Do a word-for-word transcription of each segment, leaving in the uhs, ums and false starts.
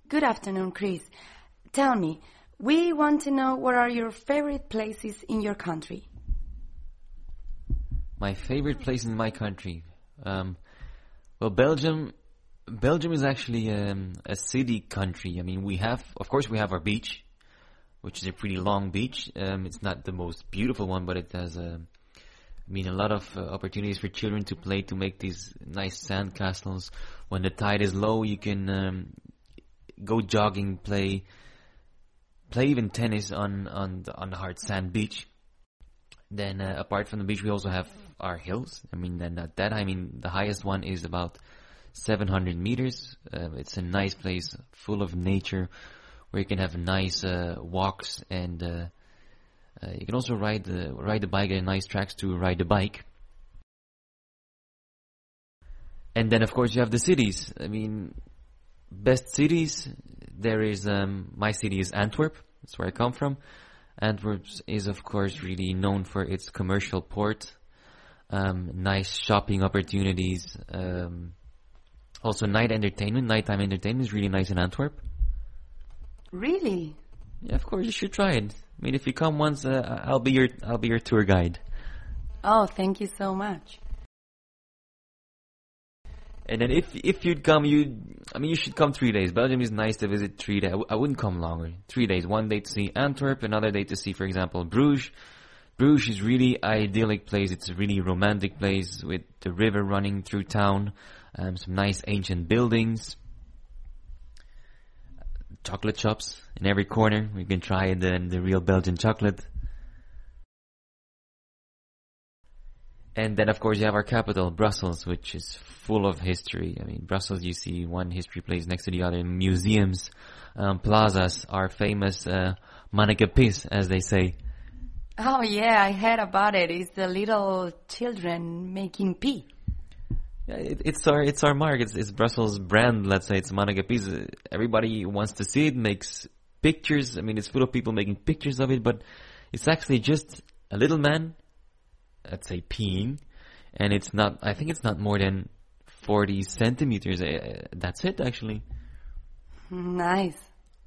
Good afternoon, Chris. Tell me, we want to know what are your favorite places in your country? My favorite place in my country? Um, well, Belgium... Belgium is actually um, a city country. I mean, we have, of course, we have our beach, which is a pretty long beach. Um, it's not the most beautiful one, but it has, uh, I mean, a lot of uh, opportunities for children to play, to make these nice sand castles. When the tide is low, you can um, go jogging, play, play even tennis on on the, on the hard sand beach. Then, uh, apart from the beach, we also have our hills. I mean, then that, that I mean, the highest one is about seven hundred meters. Uh, it's a nice place, full of nature, where you can have nice uh, walks, and uh, uh, you can also ride the ride the bike at nice tracks to ride the bike. And then, of course, you have the cities. I mean, best cities. There is um, my city is Antwerp. That's where I come from. Antwerp is, of course, really known for its commercial port, um, nice shopping opportunities. Um, Also, night entertainment, nighttime entertainment is really nice in Antwerp. Really? Yeah, of course, you should try it. I mean, if you come once, uh, I'll be your I'll be your tour guide. Oh, thank you so much. And then if if you'd come, you I mean, you should come three days. Belgium is nice to visit three days. I, w- I wouldn't come longer. Three days. One day to see Antwerp, another day to see, for example, Bruges. Bruges is really idyllic place. It's a really romantic place with the river running through town. Um, some nice ancient buildings, chocolate shops in every corner. We can try the, the real Belgian chocolate. And then, of course, you have our capital, Brussels, which is full of history. I mean, Brussels, you see one history place next to the other. Museums, um, plazas, our famous uh, manneke pis, as they say. Oh, yeah, I heard about it. It's the little children making pee. Yeah, it, it's our it's our mark. It's, it's Brussels' brand. Let's say it's manneke pis. Everybody wants to see it. Makes pictures. I mean, it's full of people making pictures of it. But it's actually just a little man, let's say, peeing, and it's not. I think it's not more than forty centimeters. Uh, that's it, actually. Nice.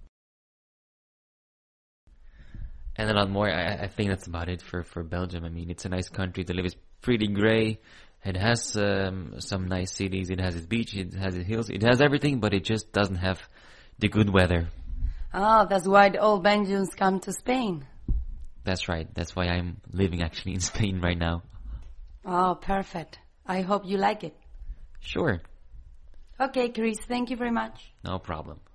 And a lot more. I, I think that's about it for for Belgium. I mean, it's a nice country to live. It's pretty grey. It has um, some nice cities. It has its beach. It has its hills. It has everything, but it just doesn't have the good weather. Oh, that's why all Belgians come to Spain. That's right. That's why I'm living actually in Spain right now. Oh, perfect. I hope you like it. Sure. Okay, Chris, thank you very much. No problem.